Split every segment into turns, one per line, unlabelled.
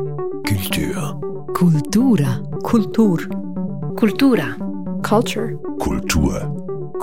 Kultur.
Kultura.
Kultur.
Kultura.
Culture.
Kultur.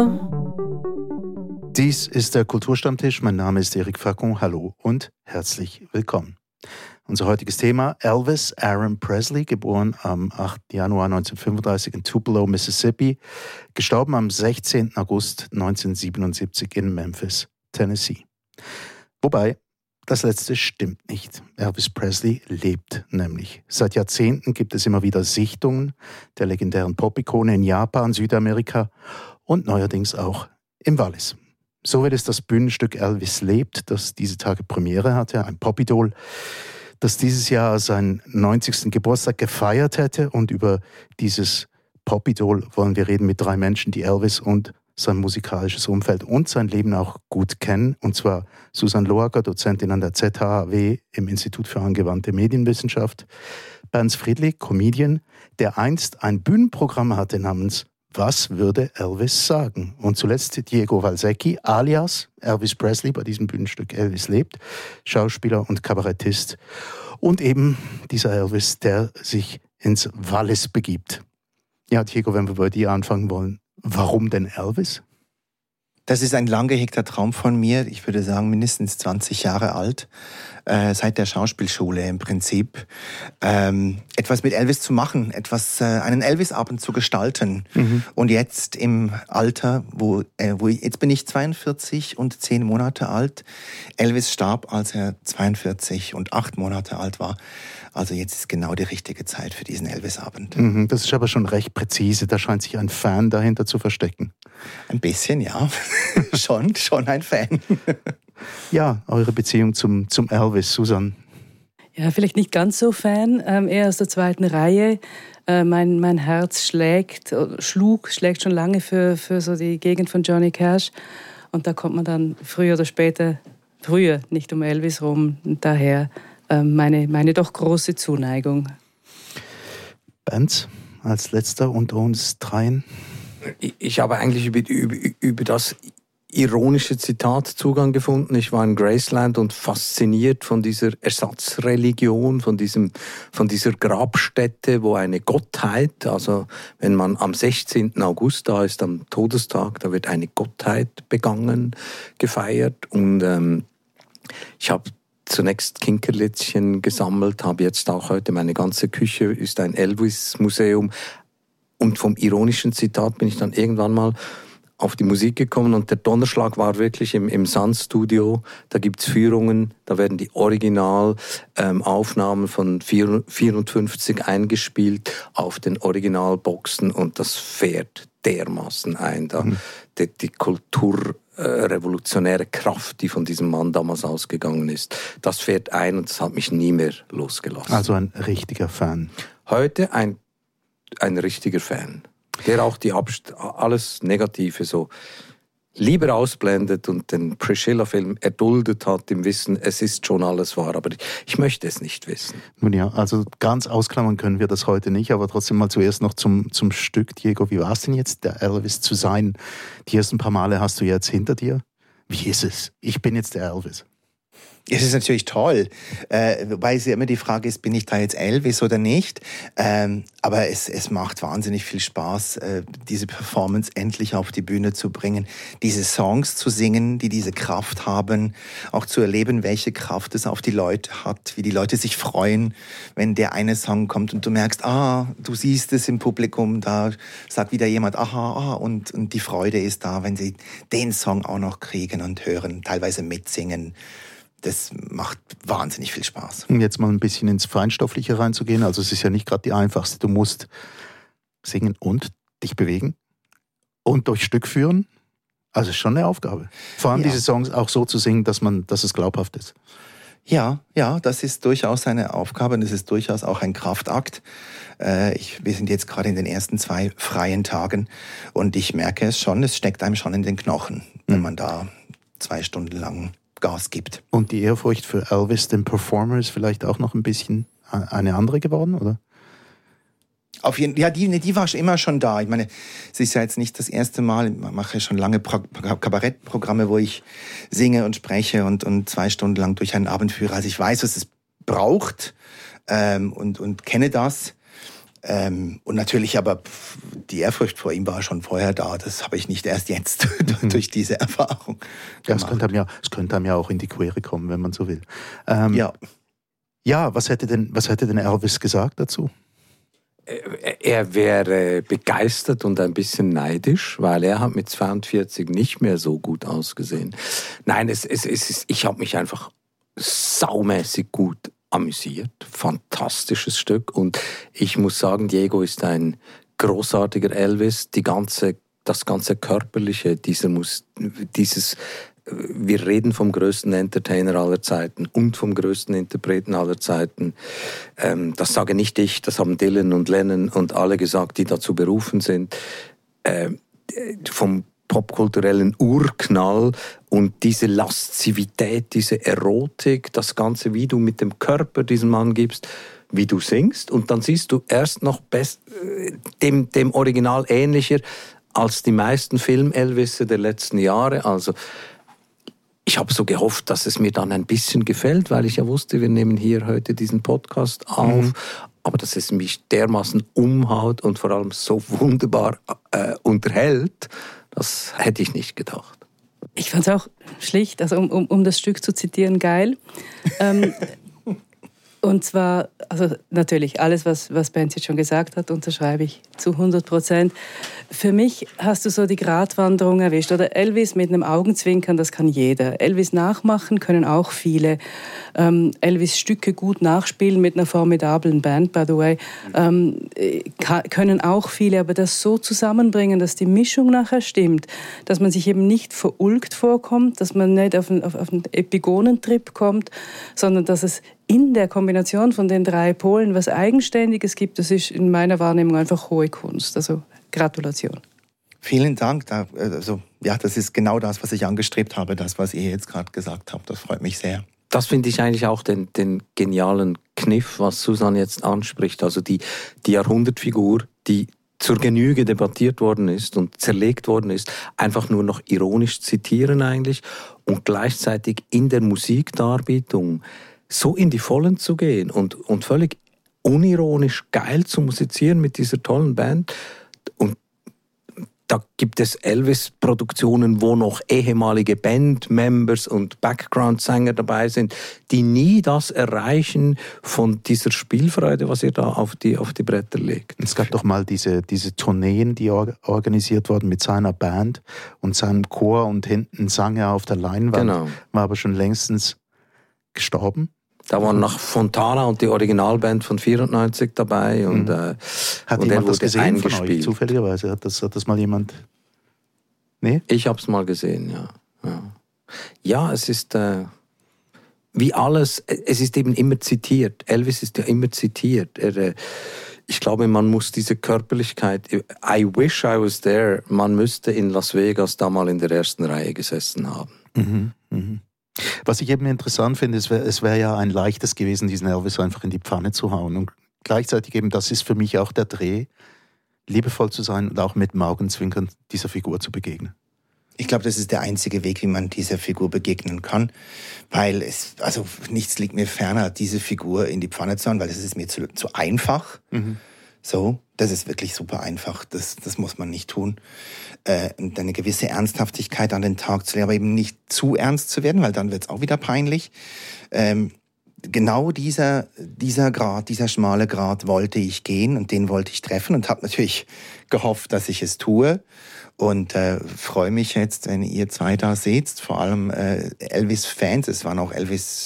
Kultur.
Dies ist der Kulturstammtisch. Mein Name ist Eric Facon. Hallo und herzlich willkommen. Unser heutiges Thema: Elvis Aaron Presley, geboren am 8. Januar 1935 in Tupelo, Mississippi, gestorben am 16. August 1977 in Memphis, Tennessee. Wobei, das letzte stimmt nicht. Elvis Presley lebt nämlich. Seit Jahrzehnten gibt es immer wieder Sichtungen der legendären Pop-Ikone in Japan, Südamerika und neuerdings auch im Wallis. So wird es das Bühnenstück Elvis lebt, das diese Tage Premiere hatte, ein Pop-Idol, das dieses Jahr seinen 90. Geburtstag gefeiert hätte. Und über dieses Pop-Idol wollen wir reden mit drei Menschen, die Elvis und sein musikalisches Umfeld und sein Leben auch gut kennen. Und zwar Susan Loacker, Dozentin an der ZHAW im Institut für angewandte Medienwissenschaft. Bernd Friedli, Comedian, der einst ein Bühnenprogramm hatte namens Was würde Elvis sagen? Und zuletzt Diego Valsecchi, alias Elvis Presley, bei diesem Bühnenstück Elvis lebt, Schauspieler und Kabarettist. Und eben dieser Elvis, der sich ins Wallis begibt. Ja, Diego, wenn wir bei dir anfangen wollen, warum denn Elvis?
Das ist ein lang gehegter Traum von mir. Ich würde sagen, mindestens 20 Jahre alt. Seit der Schauspielschule im Prinzip. Etwas mit Elvis zu machen, einen Elvis-Abend zu gestalten. Mhm. Und jetzt im Alter, jetzt bin ich 42 und 10 Monate alt. Elvis starb, als er 42 und 8 Monate alt war. Also jetzt ist genau die richtige Zeit für diesen Elvis-Abend.
Mhm, das ist aber schon recht präzise. Da scheint sich ein Fan dahinter zu verstecken.
Ein bisschen, ja. schon ein Fan.
Ja, eure Beziehung zum Elvis, Susan.
Ja, vielleicht nicht ganz so Fan, eher aus der zweiten Reihe. Mein Herz schlägt schon lange für so die Gegend von Johnny Cash. Und da kommt man dann früher oder später, nicht um Elvis rum. Und daher meine doch große Zuneigung.
Bernd, als letzter unter uns dreien.
Ich habe eigentlich über das ironische Zitat Zugang gefunden. Ich war in Graceland und fasziniert von dieser Ersatzreligion, von dieser Grabstätte, wo eine Gottheit, also wenn man am 16. August da ist, am Todestag, da wird eine Gottheit begangen, gefeiert. Und ich habe zunächst Kinkerlitzchen gesammelt, habe jetzt auch heute meine ganze Küche ist ein Elvis-Museum. Und vom ironischen Zitat bin ich dann irgendwann mal auf die Musik gekommen und der Donnerschlag war wirklich im Sun-Studio. Da gibt's Führungen, da werden die Originalaufnahmen von 54 eingespielt auf den Originalboxen und das fährt dermaßen ein. Da die kulturrevolutionäre Kraft, die von diesem Mann damals ausgegangen ist, das fährt ein und das hat mich nie mehr losgelassen.
Also ein richtiger Fan.
Heute ein richtiger Fan, der auch alles Negative so lieber ausblendet und den Priscilla-Film erduldet hat im Wissen, es ist schon alles wahr, aber ich möchte es nicht wissen.
Nun ja, also ganz ausklammern können wir das heute nicht, aber trotzdem mal zuerst noch zum Stück. Diego, wie war es denn jetzt, der Elvis zu sein? Die ersten paar Male hast du jetzt hinter dir. Wie ist es? Ich bin jetzt der Elvis.
Es ist natürlich toll, wobei es ja immer die Frage ist, bin ich da jetzt Elvis oder nicht? Aber es macht wahnsinnig viel Spaß, diese Performance endlich auf die Bühne zu bringen, diese Songs zu singen, die diese Kraft haben, auch zu erleben, welche Kraft es auf die Leute hat, wie die Leute sich freuen, wenn der eine Song kommt und du merkst, du siehst es im Publikum, da sagt wieder jemand, und die Freude ist da, wenn sie den Song auch noch kriegen und hören, teilweise mitsingen. Das macht wahnsinnig viel Spaß.
Um jetzt mal ein bisschen ins Feinstoffliche reinzugehen, also es ist ja nicht gerade die einfachste. Du musst singen und dich bewegen und durch Stück führen. Also es ist schon eine Aufgabe. Vor allem diese Songs auch so zu singen, dass es glaubhaft ist.
Ja, das ist durchaus eine Aufgabe und es ist durchaus auch ein Kraftakt. Wir sind jetzt gerade in den ersten 2 freien Tagen und ich merke es steckt einem schon in den Knochen, wenn man da 2 Stunden lang Gas gibt.
Und die Ehrfurcht für Elvis, den Performer, ist vielleicht auch noch ein bisschen eine andere geworden, oder?
Auf jeden, ja, die war immer schon da. Ich meine, es ist ja jetzt nicht das erste Mal. Ich mache schon lange Kabarettprogramme, wo ich singe und spreche und 2 Stunden lang durch einen Abend führe. Also ich weiß, was es braucht und kenne das. Und natürlich aber die Ehrfurcht vor ihm war schon vorher da. Das habe ich nicht erst jetzt durch diese Erfahrung gemacht.
Ja, es könnte einem ja auch in die Quere kommen, wenn man so will. Was hätte denn Elvis gesagt dazu?
Er wäre begeistert und ein bisschen neidisch, weil er hat mit 42 nicht mehr so gut ausgesehen. Nein, ich habe mich einfach saumäßig gut amüsiert. Fantastisches Stück. Und ich muss sagen, Diego ist ein großartiger Elvis. Das ganze Körperliche, wir reden vom größten Entertainer aller Zeiten und vom größten Interpreten aller Zeiten. Das sage nicht ich, das haben Dylan und Lennon und alle gesagt, die dazu berufen sind. Vom popkulturellen Urknall und diese Laszivität, diese Erotik, das Ganze, wie du mit dem Körper diesen Mann gibst, wie du singst. Und dann siehst du erst noch dem Original ähnlicher als die meisten Film-Elvisse der letzten Jahre. Also ich habe so gehofft, dass es mir dann ein bisschen gefällt, weil ich ja wusste, wir nehmen hier heute diesen Podcast auf. Aber dass es mich dermaßen umhaut und vor allem so wunderbar unterhält, das hätte ich nicht gedacht.
Ich fand es auch schlicht, also um das Stück zu zitieren, geil. Und zwar, also natürlich, alles, was Benz jetzt schon gesagt hat, unterschreibe ich zu 100%. Für mich hast du so die Gratwanderung erwischt. Oder Elvis mit einem Augenzwinkern, das kann jeder. Elvis nachmachen können auch viele. Elvis Stücke gut nachspielen mit einer formidablen Band, by the way, können auch viele. Aber das so zusammenbringen, dass die Mischung nachher stimmt, dass man sich eben nicht verulgt vorkommt, dass man nicht auf einen Epigonentrip kommt, sondern dass es in der Kombination von den drei Polen was Eigenständiges gibt, das ist in meiner Wahrnehmung einfach hohe Kunst. Also Gratulation.
Vielen Dank. Das ist genau das, was ich angestrebt habe, das, was ihr jetzt gerade gesagt habt. Das freut mich sehr.
Das finde ich eigentlich auch den genialen Kniff, was Susanne jetzt anspricht. Also die Jahrhundertfigur, die zur Genüge debattiert worden ist und zerlegt worden ist, einfach nur noch ironisch zitieren eigentlich und gleichzeitig in der Musikdarbietung so in die Vollen zu gehen und völlig unironisch geil zu musizieren mit dieser tollen Band. Und da gibt es Elvis-Produktionen, wo noch ehemalige Bandmembers und Background-Sänger dabei sind, die nie das erreichen von dieser Spielfreude, was ihr da auf die Bretter legt.
Es gab doch mal diese Tourneen, die organisiert wurden mit seiner Band und seinem Chor und hinten sang er auf der Leinwand.
Genau.
War aber schon längstens gestorben.
Da waren noch Fontana und die Originalband von 94 dabei. Und,
hat jemand das gesehen von euch, zufälligerweise? Hat das mal jemand... Nee?
Ich habe es mal gesehen, ja. Ja, es ist wie alles, es ist eben immer zitiert. Elvis ist ja immer zitiert. Ich glaube, man muss diese Körperlichkeit... I wish I was there. Man müsste in Las Vegas da mal in der ersten Reihe gesessen haben.
Was ich eben interessant finde, es wäre ja ein leichtes gewesen, diesen Elvis einfach in die Pfanne zu hauen. Und gleichzeitig eben, das ist für mich auch der Dreh, liebevoll zu sein und auch mit dem Augenzwinkern dieser Figur zu begegnen.
Ich glaube, das ist der einzige Weg, wie man dieser Figur begegnen kann, weil nichts liegt mir ferner, diese Figur in die Pfanne zu hauen, weil das ist mir zu einfach. So, das ist wirklich super einfach, das muss man nicht tun. Und eine gewisse Ernsthaftigkeit an den Tag zu legen, aber eben nicht zu ernst zu werden, weil dann wird es auch wieder peinlich. Genau dieser Grat, dieser schmale Grat wollte ich gehen und den wollte ich treffen und habe natürlich gehofft, dass ich es tue. Und freue mich jetzt, wenn ihr zwei da seht, vor allem Elvis-Fans. Es waren auch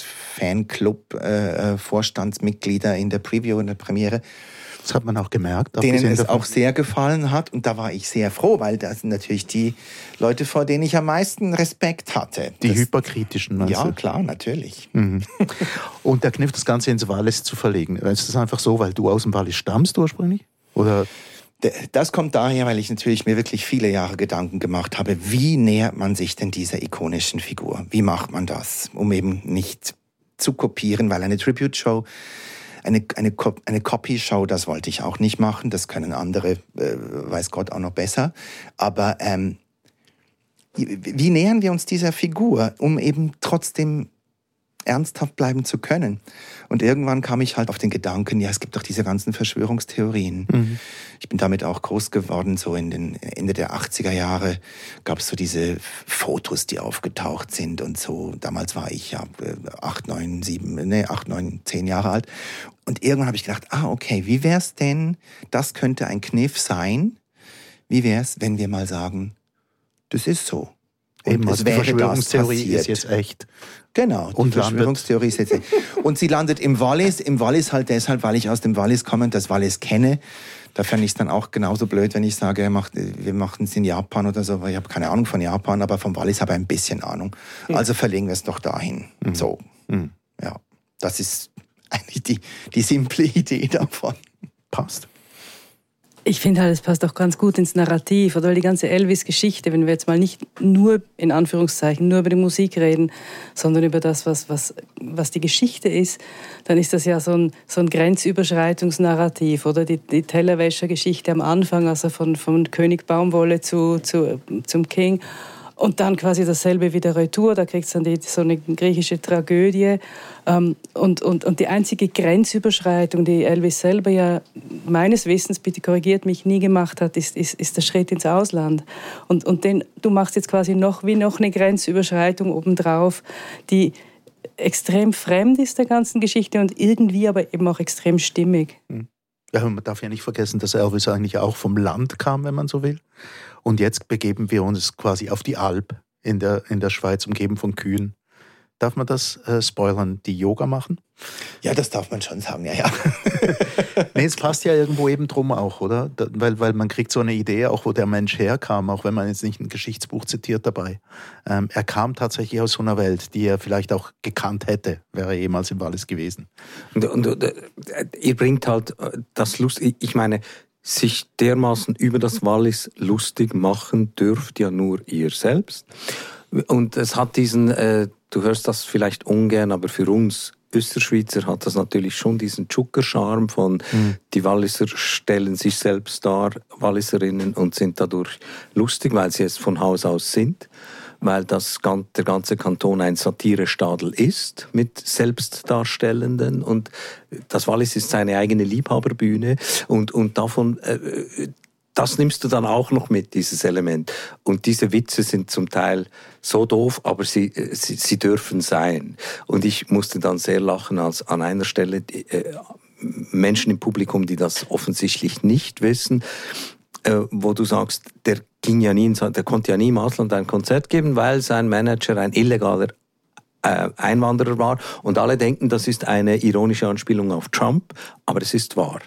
Elvis-Fanclub-Vorstandsmitglieder in der Preview, in der Premiere.
Das hat man auch gemerkt.
Denen es auch sehr gefallen hat. Und da war ich sehr froh, weil das sind natürlich die Leute, vor denen ich am meisten Respekt hatte.
Die hyperkritischen, meinst du?
Ja, klar, natürlich.
Und der Kniff, das Ganze ins Wallis zu verlegen. Ist das einfach so, weil du aus dem Wallis stammst ursprünglich? Oder...
Das kommt daher, weil ich natürlich mir wirklich viele Jahre Gedanken gemacht habe, wie nähert man sich denn dieser ikonischen Figur? Wie macht man das, um eben nicht zu kopieren, weil eine Tribute-Show, eine Copy-Show, das wollte ich auch nicht machen, das können andere, weiß Gott, auch noch besser. Aber wie nähern wir uns dieser Figur, um eben trotzdem ernsthaft bleiben zu können. Und irgendwann kam ich halt auf den Gedanken, ja, es gibt doch diese ganzen Verschwörungstheorien. Mhm. Ich bin damit auch groß geworden, so in den Ende der 80er Jahre gab es so diese Fotos, die aufgetaucht sind und so. Damals war ich ja 8, 9, 10 Jahre alt. Und irgendwann habe ich gedacht, okay, wie wär's denn, das könnte ein Kniff sein, wie wär's, wenn wir mal sagen, das ist so.
Eben, also die Verschwörungstheorie ist jetzt echt.
Genau, die Verschwörungstheorie ist jetzt echt. Und sie landet im Wallis. Im Wallis halt deshalb, weil ich aus dem Wallis komme und das Wallis kenne. Da fände ich es dann auch genauso blöd, wenn ich sage, wir machen es in Japan oder so. Weil ich habe keine Ahnung von Japan, aber vom Wallis habe ich ein bisschen Ahnung. Also verlegen wir es doch dahin. So, ja. Das ist eigentlich die simple Idee davon.
Passt.
Ich finde halt, es passt auch ganz gut ins Narrativ, oder? Weil die ganze Elvis-Geschichte, wenn wir jetzt mal nicht nur, in Anführungszeichen, nur über die Musik reden, sondern über das, was die Geschichte ist, dann ist das ja so ein Grenzüberschreitungsnarrativ, oder? Die Tellerwäscher-Geschichte am Anfang, also von König Baumwolle zum King. Und dann quasi dasselbe wieder retour, da kriegt es dann so eine griechische Tragödie. Und die einzige Grenzüberschreitung, die Elvis selber ja meines Wissens, bitte korrigiert mich, nie gemacht hat, ist der Schritt ins Ausland. Und du machst jetzt quasi noch eine Grenzüberschreitung obendrauf, die extrem fremd ist der ganzen Geschichte und irgendwie aber eben auch extrem stimmig.
Ja, man darf ja nicht vergessen, dass Elvis eigentlich auch vom Land kam, wenn man so will. Und jetzt begeben wir uns quasi auf die Alp in der Schweiz, umgeben von Kühen. Darf man das spoilern, die Yoga machen?
Ja, das darf man schon sagen, ja.
Nee, es passt ja irgendwo eben drum auch, oder? Weil man kriegt so eine Idee, auch wo der Mensch herkam, auch wenn man jetzt nicht ein Geschichtsbuch zitiert dabei. Er kam tatsächlich aus so einer Welt, die er vielleicht auch gekannt hätte, wäre er jemals im Wallis gewesen. Und
ihr bringt halt das Lust, ich meine, sich dermaßen über das Wallis lustig machen dürft ja nur ihr selbst. Und es hat diesen, du hörst das vielleicht ungern, aber für uns Österschweizer hat das natürlich schon diesen Tschucker-Charme von die Walliser stellen sich selbst dar, Walliserinnen, und sind dadurch lustig, weil sie es von Haus aus sind. Weil der ganze Kanton ein Satirestadel ist mit Selbstdarstellenden und das Wallis ist seine eigene Liebhaberbühne und davon, das nimmst du dann auch noch mit, dieses Element. Und diese Witze sind zum Teil so doof, aber sie dürfen sein. Und ich musste dann sehr lachen, als an einer Stelle Menschen im Publikum, die das offensichtlich nicht wissen, wo du sagst, der konnte ja nie im Ausland ein Konzert geben, weil sein Manager ein illegaler Einwanderer war. Und alle denken, das ist eine ironische Anspielung auf Trump, aber es ist wahr.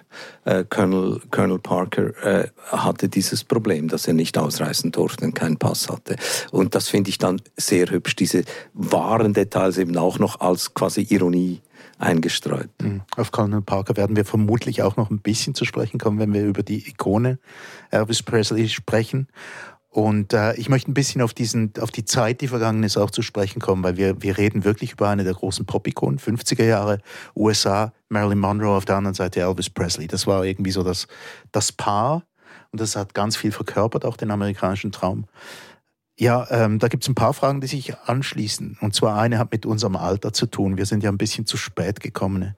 Colonel Parker hatte dieses Problem, dass er nicht ausreisen durfte und keinen Pass hatte. Und das finde ich dann sehr hübsch, diese wahren Details eben auch noch als quasi Ironie eingestreut.
Auf Colonel Parker werden wir vermutlich auch noch ein bisschen zu sprechen kommen, wenn wir über die Ikone Elvis Presley sprechen. Und ich möchte ein bisschen auf die Zeit, die vergangen ist, auch zu sprechen kommen, weil wir reden wirklich über eine der großen Pop-Ikonen, 50er Jahre, USA, Marilyn Monroe, auf der anderen Seite Elvis Presley. Das war irgendwie so das Paar und das hat ganz viel verkörpert, auch den amerikanischen Traum. Ja, da gibt es ein paar Fragen, die sich anschließen. Und zwar eine hat mit unserem Alter zu tun. Wir sind ja ein bisschen zu spät gekommen.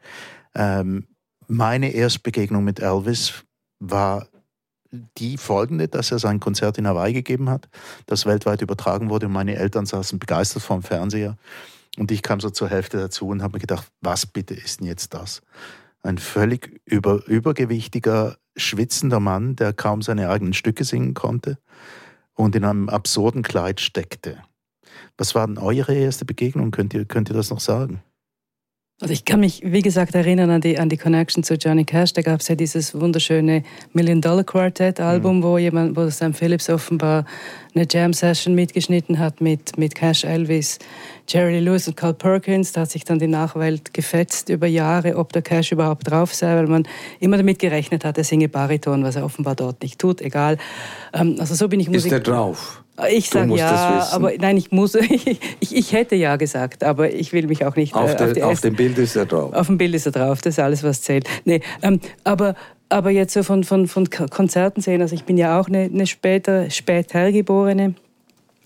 Meine Erstbegegnung mit Elvis war die folgende, dass er sein Konzert in Hawaii gegeben hat, das weltweit übertragen wurde und meine Eltern saßen begeistert vorm Fernseher. Und ich kam so zur Hälfte dazu und habe mir gedacht, was bitte ist denn jetzt das? Ein völlig übergewichtiger, schwitzender Mann, der kaum seine eigenen Stücke singen konnte und in einem absurden Kleid steckte. Was war denn eure erste Begegnung? Könnt ihr das noch sagen?
Also ich kann mich, wie gesagt, erinnern an die Connection zu Johnny Cash. Da gab es ja dieses wunderschöne $1-Million-Quartet-Album, wo Sam Phillips offenbar eine Jam-Session mitgeschnitten hat mit Cash, Elvis, Jerry Lee Lewis und Carl Perkins. Da hat sich dann die Nachwelt gefetzt über Jahre, ob der Cash überhaupt drauf sei, weil man immer damit gerechnet hat, er singe Bariton, was er offenbar dort nicht tut. Egal. Also so bin ich
Ist er drauf?
Ich sage ja, aber nein, ich hätte ja gesagt, aber ich will mich auch nicht...
Auf dem Bild ist er drauf.
Auf dem Bild ist er drauf, das ist alles, was zählt. Nee, aber jetzt so von Konzerten sehen, also ich bin ja auch eine spät hergeborene.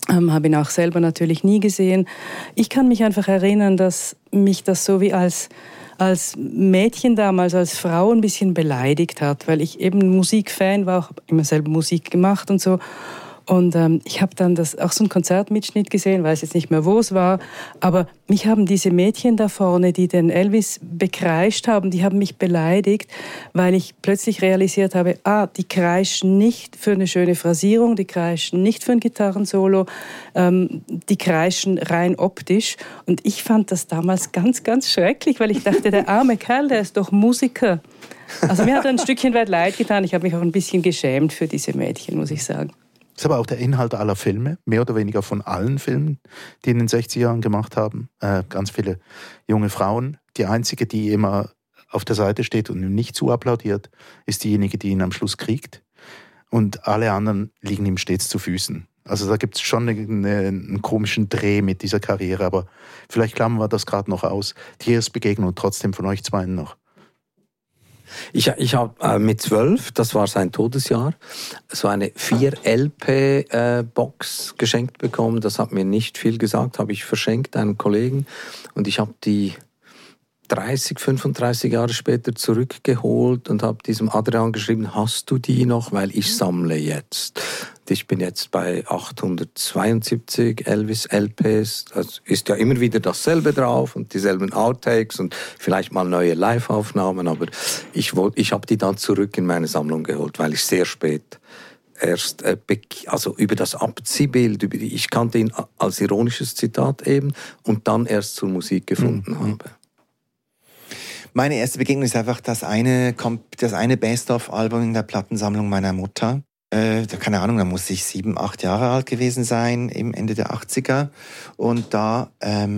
Habe ihn auch selber natürlich nie gesehen. Ich kann mich einfach erinnern, dass mich das so wie als Mädchen damals, als Frau ein bisschen beleidigt hat, weil ich eben Musikfan war, habe immer selber Musik gemacht und so. Und ich habe dann auch so einen Konzertmitschnitt gesehen, weiß jetzt nicht mehr, wo es war, aber mich haben diese Mädchen da vorne, die den Elvis bekreischt haben, die haben mich beleidigt, weil ich plötzlich realisiert habe, die kreischen nicht für eine schöne Phrasierung, die kreischen nicht für ein Gitarrensolo, die kreischen rein optisch. Und ich fand das damals ganz, ganz schrecklich, weil ich dachte, der arme Kerl, der ist doch Musiker. Also mir hat ein Stückchen weit leid getan. Ich habe mich auch ein bisschen geschämt für diese Mädchen, muss ich sagen.
Das ist aber auch der Inhalt aller Filme, mehr oder weniger von allen Filmen, die in den 60er Jahren gemacht haben. Ganz viele junge Frauen. Die einzige, die immer auf der Seite steht und ihm nicht zu applaudiert, ist diejenige, die ihn am Schluss kriegt. Und alle anderen liegen ihm stets zu Füßen. Also da gibt es schon einen komischen Dreh mit dieser Karriere, aber vielleicht klammern wir das gerade noch aus. Die erste Begegnung trotzdem von euch zwei noch.
Ich habe mit 12, das war sein Todesjahr, so eine 4-LP-Box geschenkt bekommen. Das hat mir nicht viel gesagt, habe ich verschenkt einem Kollegen. Und ich habe die 30, 35 Jahre später zurückgeholt und habe diesem Adrian geschrieben, hast du die noch? Weil ich sammle jetzt. Ich bin jetzt bei 872 Elvis-LPs. Das ist ja immer wieder dasselbe drauf und dieselben Outtakes und vielleicht mal neue Live-Aufnahmen. Aber ich habe die dann zurück in meine Sammlung geholt, weil ich sehr spät erst also über das Abziehbild, ich kannte ihn als ironisches Zitat eben und dann erst zur Musik gefunden habe.
Meine erste Begegnung ist einfach das eine Best-of-Album in der Plattensammlung meiner Mutter. Keine Ahnung, da muss ich 7, 8 Jahre alt gewesen sein, im Ende der 80er. Und da,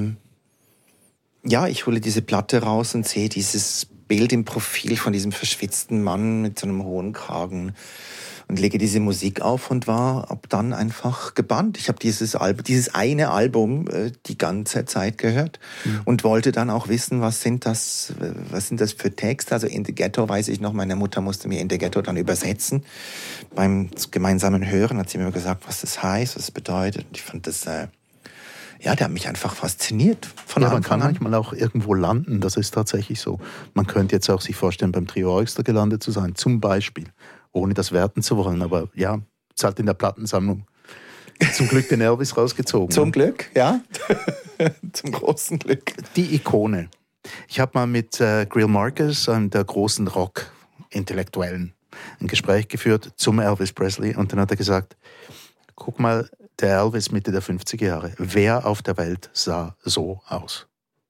ich hole diese Platte raus und sehe dieses Bild im Profil von diesem verschwitzten Mann mit so einem hohen Kragen und lege diese Musik auf und war ab dann einfach gebannt. Ich habe dieses eine Album die ganze Zeit gehört und wollte dann auch wissen, was sind das für Texte. Also In the Ghetto weiß ich noch, meine Mutter musste mir In the Ghetto dann übersetzen. Beim gemeinsamen Hören hat sie mir gesagt, was das heißt, was es bedeutet. Und ich fand das, der hat mich einfach fasziniert.
Man kann manchmal auch irgendwo landen, das ist tatsächlich so. Man könnte jetzt auch sich vorstellen, beim Trio Orchester gelandet zu sein, zum Beispiel. Ohne das werten zu wollen, aber ja, es hat in der Plattensammlung zum Glück den Elvis rausgezogen.
Zum Glück, ja. Zum großen Glück.
Die Ikone. Ich habe mal mit Greil Marcus, einem der großen Rock-Intellektuellen, ein Gespräch geführt zum Elvis Presley und dann hat er gesagt, guck mal, der Elvis Mitte der 50er Jahre, wer auf der Welt sah so aus?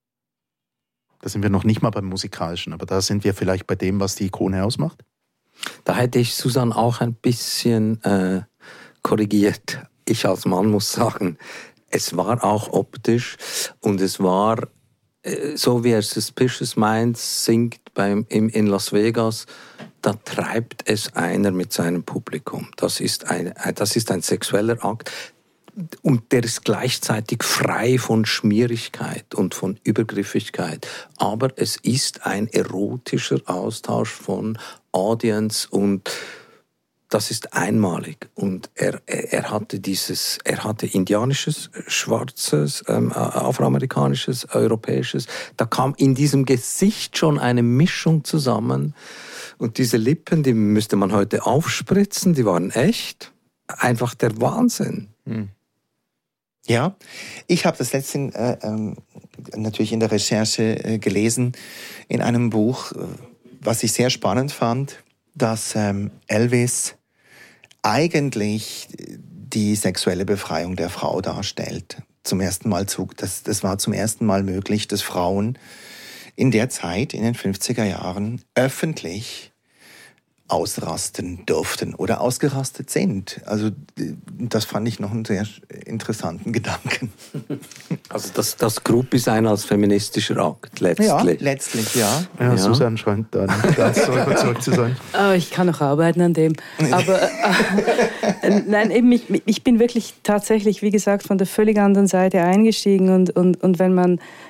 Da sind wir noch nicht mal beim Musikalischen, aber da sind wir vielleicht bei dem, was die Ikone ausmacht.
Da hätte ich Susanne auch ein bisschen korrigiert. Ich als Mann muss sagen, es war auch optisch und es war, so wie er Suspicious Minds singt in Las Vegas, da treibt es einer mit seinem Publikum. Das ist ein sexueller Akt. Und der ist gleichzeitig frei von Schmierigkeit und von Übergriffigkeit. Aber es ist ein erotischer Austausch von Audience und das ist einmalig. Und er hatte indianisches, schwarzes, afroamerikanisches, europäisches. Da kam in diesem Gesicht schon eine Mischung zusammen. Und diese Lippen, die müsste man heute aufspritzen, die waren echt. Einfach der Wahnsinn.
Ja, ich habe das letztens natürlich in der Recherche gelesen, in einem Buch, was ich sehr spannend fand, dass Elvis eigentlich die sexuelle Befreiung der Frau darstellt. Das war zum ersten Mal möglich, dass Frauen in der Zeit, in den 50er Jahren, öffentlich ausrasten durften oder ausgerastet sind. Also das fand ich noch einen sehr interessanten Gedanken.
Also das Group sein als feministischer Akt, letztlich.
Ja, letztlich, ja.
Ja, Susanne scheint da nicht ganz so überzeugt zu sein.
Ich kann noch arbeiten an dem. Aber nein, eben ich bin wirklich tatsächlich, wie gesagt, von der völlig anderen Seite eingestiegen und wenn man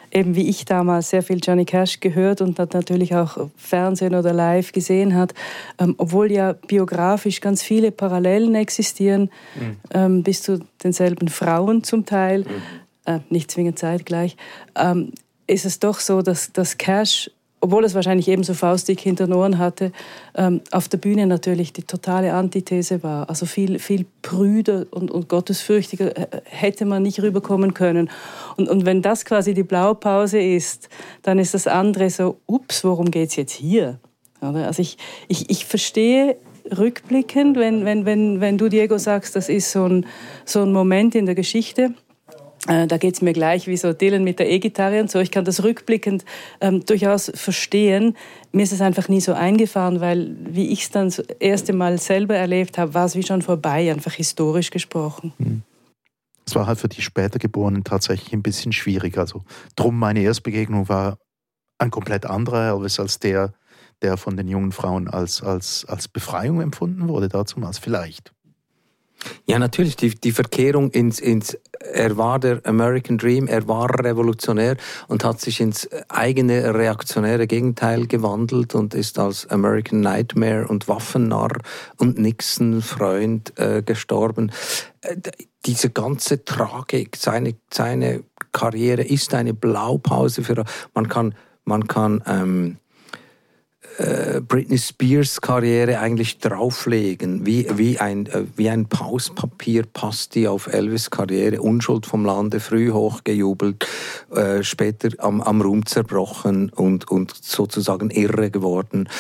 eben wie ich damals sehr viel Johnny Cash gehört und dann natürlich auch Fernsehen oder live gesehen hat, obwohl ja biografisch ganz viele Parallelen existieren, bis zu denselben Frauen zum Teil, nicht zwingend zeitgleich, ist es doch so, dass Cash, obwohl es wahrscheinlich ebenso faustdick hinter den Ohren hatte, auf der Bühne natürlich die totale Antithese war. Also viel prüder und gottesfürchtiger hätte man nicht rüberkommen können. Und wenn das quasi die Blaupause ist, dann ist das andere so, ups, worum geht's jetzt hier? Also ich verstehe rückblickend, wenn du, Diego, sagst, das ist so ein Moment in der Geschichte. Da geht es mir gleich wie so Dylan mit der E-Gitarre und so. Ich kann das rückblickend durchaus verstehen. Mir ist es einfach nie so eingefahren, weil, wie ich es dann das erste Mal selber erlebt habe, war es wie schon vorbei, einfach historisch gesprochen.
Es war halt für die später Geborenen tatsächlich ein bisschen schwierig. Also drum meine Erstbegegnung war ein komplett anderer Elvis als der von den jungen Frauen als Befreiung empfunden wurde damals vielleicht.
Ja, natürlich, die Verkehrung er war der American Dream, er war revolutionär und hat sich ins eigene reaktionäre Gegenteil gewandelt und ist als American Nightmare und Waffennarr und Nixon-Freund gestorben. Diese ganze Tragik, seine Karriere ist eine Blaupause für, man kann Britney Spears Karriere eigentlich drauflegen, wie ein Pauspapier passt die auf Elvis Karriere, Unschuld vom Lande, früh hochgejubelt, später am Ruhm zerbrochen und sozusagen irre geworden.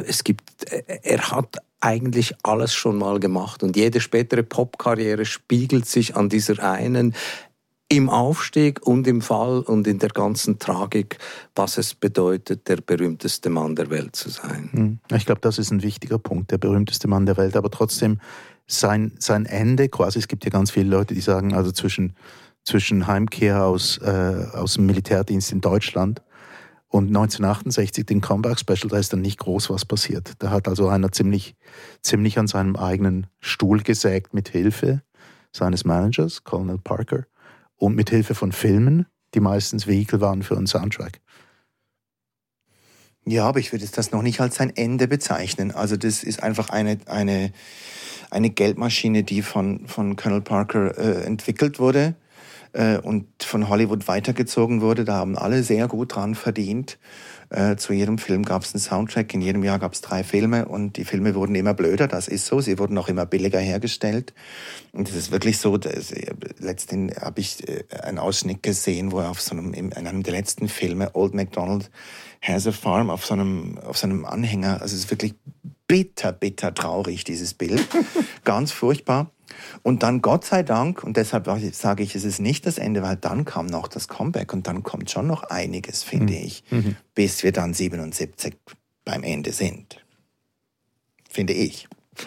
Er hat eigentlich alles schon mal gemacht und jede spätere Popkarriere spiegelt sich an dieser einen im Aufstieg und im Fall und in der ganzen Tragik, was es bedeutet, der berühmteste Mann der Welt zu sein.
Ich glaube, das ist ein wichtiger Punkt, der berühmteste Mann der Welt, aber trotzdem sein Ende quasi, es gibt ja ganz viele Leute, die sagen, also zwischen Heimkehr aus dem Militärdienst in Deutschland und 1968 den Comeback-Special, da ist dann nicht groß was passiert. Da hat also einer ziemlich an seinem eigenen Stuhl gesägt mit Hilfe seines Managers, Colonel Parker, und mit Hilfe von Filmen, die meistens Vehikel waren für einen Soundtrack.
Ja, aber ich würde das noch nicht als sein Ende bezeichnen. Also das ist einfach eine Geldmaschine, die von Colonel Parker entwickelt wurde und von Hollywood weitergezogen wurde. Da haben alle sehr gut dran verdient. Zu jedem Film gab es einen Soundtrack, in jedem Jahr gab es 3 Filme und die Filme wurden immer blöder, das ist so, sie wurden auch immer billiger hergestellt und es ist wirklich so, letztens habe ich einen Ausschnitt gesehen, wo er in einem der letzten Filme, Old MacDonald Has a Farm, auf so einem Anhänger, also es ist wirklich bitter traurig, dieses Bild, ganz furchtbar. Und dann, Gott sei Dank, und deshalb sage ich, es ist nicht das Ende, weil dann kam noch das Comeback und dann kommt schon noch einiges, finde ich, bis wir dann 77 beim Ende sind. Finde ich.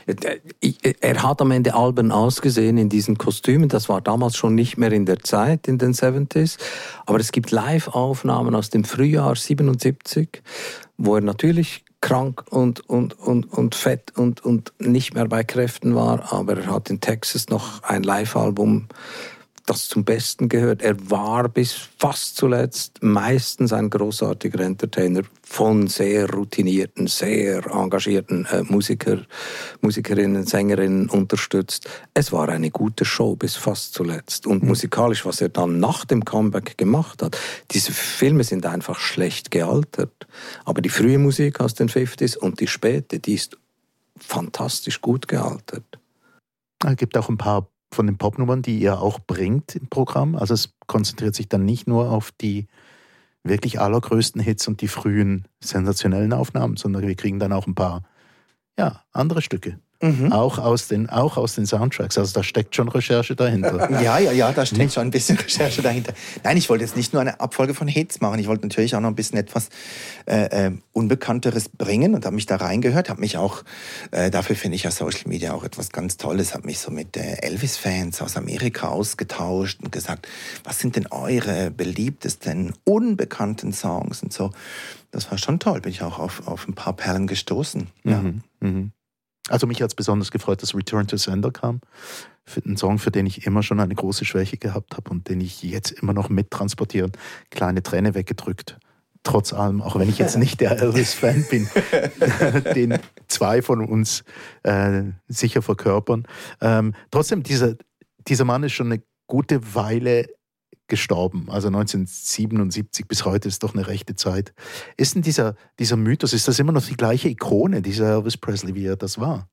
Er hat am Ende albern ausgesehen in diesen Kostümen. Das war damals schon nicht mehr in der Zeit, in den 70s. Aber es gibt Live-Aufnahmen aus dem Frühjahr 77, wo er natürlich krank und fett und nicht mehr bei Kräften war, aber er hat in Texas noch ein Live-Album, das zum Besten gehört. Er war bis fast zuletzt meistens ein großartiger Entertainer von sehr routinierten, sehr engagierten Musikerinnen, Sängerinnen unterstützt. Es war eine gute Show bis fast zuletzt. Und musikalisch, was er dann nach dem Comeback gemacht hat, diese Filme sind einfach schlecht gealtert. Aber die frühe Musik aus den 50s und die späte, die ist fantastisch gut gealtert.
Es gibt auch ein paar von den Popnummern, die ihr auch bringt im Programm. Also es konzentriert sich dann nicht nur auf die wirklich allergrößten Hits und die frühen sensationellen Aufnahmen, sondern wir kriegen dann auch ein paar andere Stücke. Auch aus den Soundtracks. Also da steckt schon Recherche dahinter.
Ja, da steckt schon ein bisschen Recherche dahinter. Nein, ich wollte jetzt nicht nur eine Abfolge von Hits machen. Ich wollte natürlich auch noch ein bisschen etwas Unbekannteres bringen und habe mich da reingehört. Habe mich auch, dafür finde ich ja Social Media auch etwas ganz Tolles, habe mich so mit Elvis-Fans aus Amerika ausgetauscht und gesagt, was sind denn eure beliebtesten, unbekannten Songs und so. Das war schon toll. Bin ich auch auf ein paar Perlen gestoßen. Ja.
Also mich hat es besonders gefreut, dass Return to Sender kam. Ein Song, für den ich immer schon eine große Schwäche gehabt habe und den ich jetzt immer noch mittransportiere. Kleine Träne weggedrückt. Trotz allem, auch wenn ich jetzt nicht der Elvis-Fan bin, den zwei von uns sicher verkörpern. Trotzdem, dieser Mann ist schon eine gute Weile gestorben, also 1977 bis heute ist doch eine rechte Zeit. Ist denn dieser Mythos, ist das immer noch die gleiche Ikone, dieser Elvis Presley, wie er das war?